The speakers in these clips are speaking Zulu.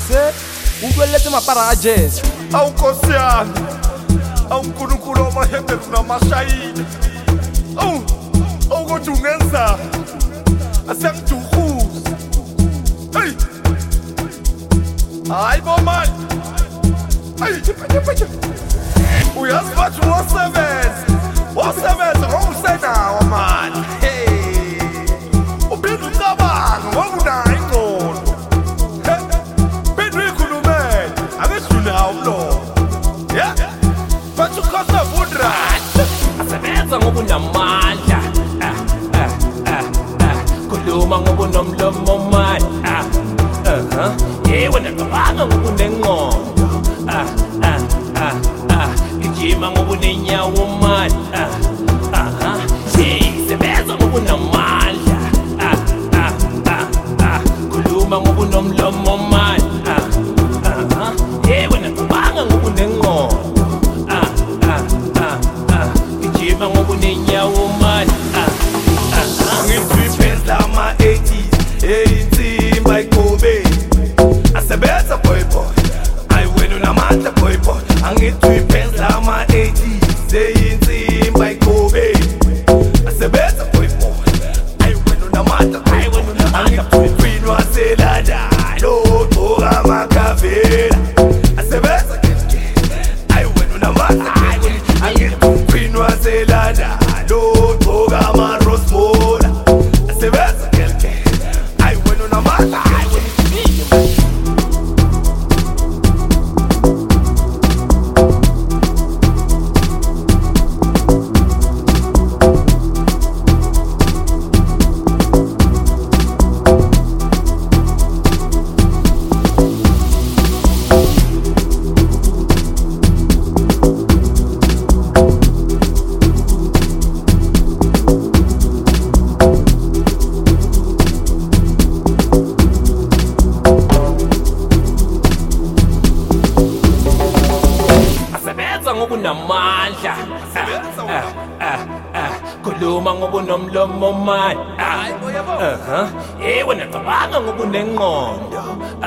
Exe ukwelete mapara a jazz. Awunkosiyana awunkulunkulu wamahembe namashayini awukothi ungenza asengiduhuza hey hayi bomani hey uyazi bathi wosebenza ngowusenawo mani hey ubinda ucabanga ngokunayo ingqondo binda uyikhulumele akesidlulawo umlomo yeah bathi ukhosa vudra asebenza ngobunamandla khuluma ngobunomlomo man yewe nacabanga ngobunengqondo gijima ngobunenyawo man sebenza ngobunamandla khuluma ngobunomlomo man yewe nacabanga ngobunengqondo gijima ngobunenyawo man ngitwiphendla ama-80s eyinsimba igobe asebenza boyboy ayi wena unamandla boyboy angitwiphendla ama-80s eyinsimba igobe asebenza boyboy ayi wena unamandla angitwiphini waselanda logcoka amakavela asebenza keke ayi wena unamandla angitwiphini waselanda logcoka amarosmola asebenza keke ayi wena unamandla ngobunamandla khuluma ngobunomlomo man yewe nacabanga ngobunengqondo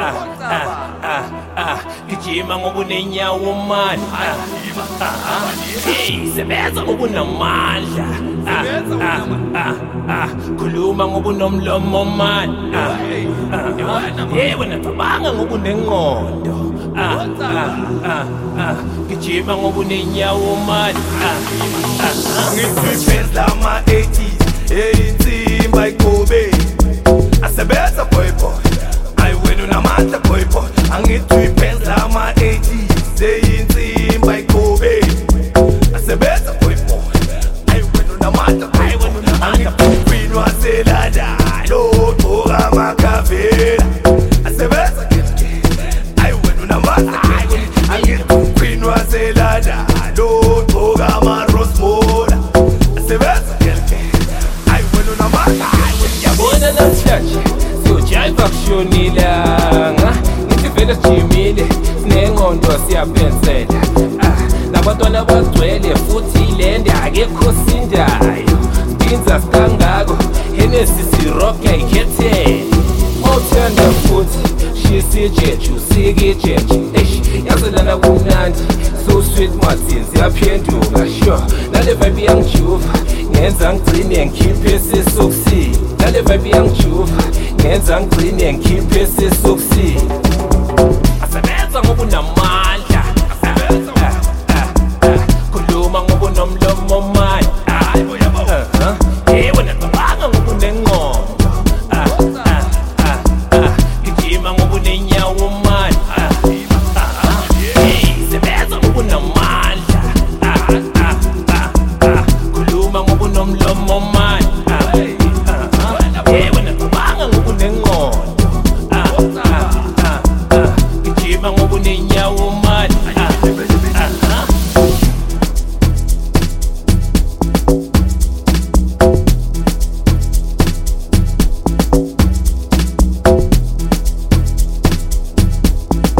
gijima ngobunenyawo man sebenza ngobunamandla khuluma ngobunomlomo man yewe nacabanga ngobunengqondo gijima ngobunenyawo man ngitwiphendla ama-80s eyinsimba igobe asebenza boyboy ayi wena unamandla boyboy angitwiphendla ama-80s eyinsimba igobe asebenza boyboy ayi wena unamandla angitwiphin waselanda logcoka amakavela asebenza keke ayi wena unamandla angitwiphin waselanda logcoka amarosmola asebenza keke ayi wena unamandla yabona namhlanje siyojayiva kushonilanga ngithi vele sijimile sinengqondo siyapensela nabantwana bagcwele futhi ilende akekho sindayo binza sikangako Hennessy rock ayikhethele mawuthanda futhi shisijeje usikijeje yazelana kumnandi so sweet Martin siyaphenduka sure nale vibe yangijuva ngenza ngigcine ngikhiphe sesokisi nale vibe yangijuva ngenza ngigcine ngikhiphe sesokisi asebenza ngobunamandla khuluma ngobunomlomo man yewe nacabanga ngobunengqondo gijima ngobunenyawo man sebenza ngobunamandla khuluma ngobunomlomo man yewe nacabanga ngobunengqondo gijima ngobunenyawo man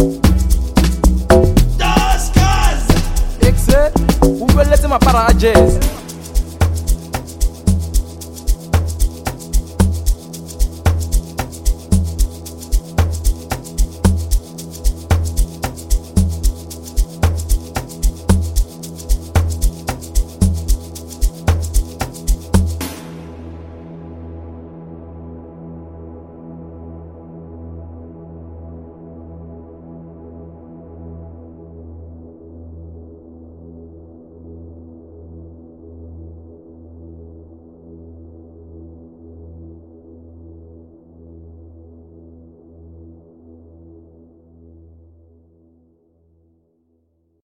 Exe ukwelete mapara a jazz.